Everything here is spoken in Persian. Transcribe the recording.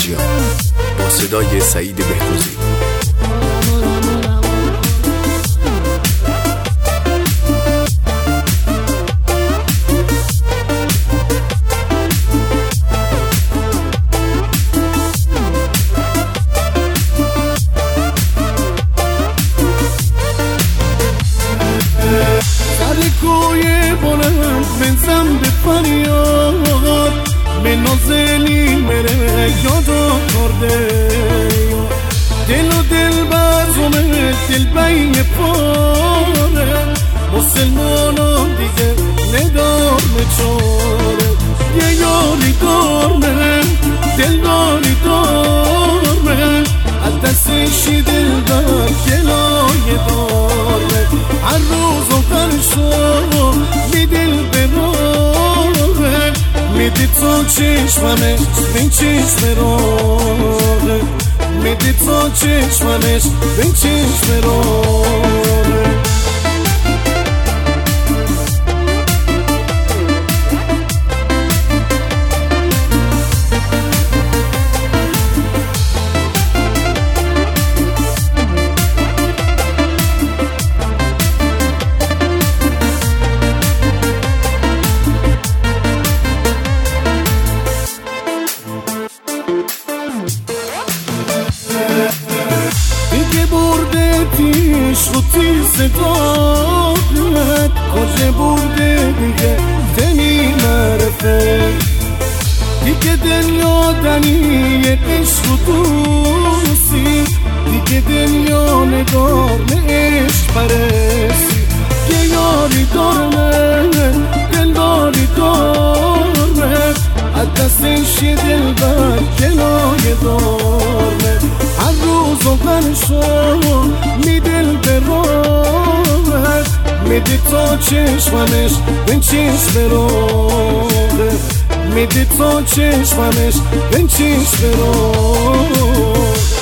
لاجیان با صدای سعید بهروزی. کوی بلند بنزم به فریاد به نازلی مره یادا کرده دل و دل برزومه دل بین پاره مسلمانان دیگه ندارمه چاره یه یاری دارمه دل داری دارمه از دستشی دل در گلای دارمه هر روز و قرشو می دل براره میدی تا چشممش بین چشم راره میدی تا چشممش بین چشم راره عشق و تیز دارد کجا برده دیگه دنی معرفه دیگه دنیا دنی عشق و دوستی دیگه دنیا نگار عشق پرستی یه یاری دارمه دلداری دارمه از دستش یه دل بر کنایه دارمه هر روز و برشو می دل براره میدی تا چشممش بین چشم براره میدی تا چشممش بین چشم براره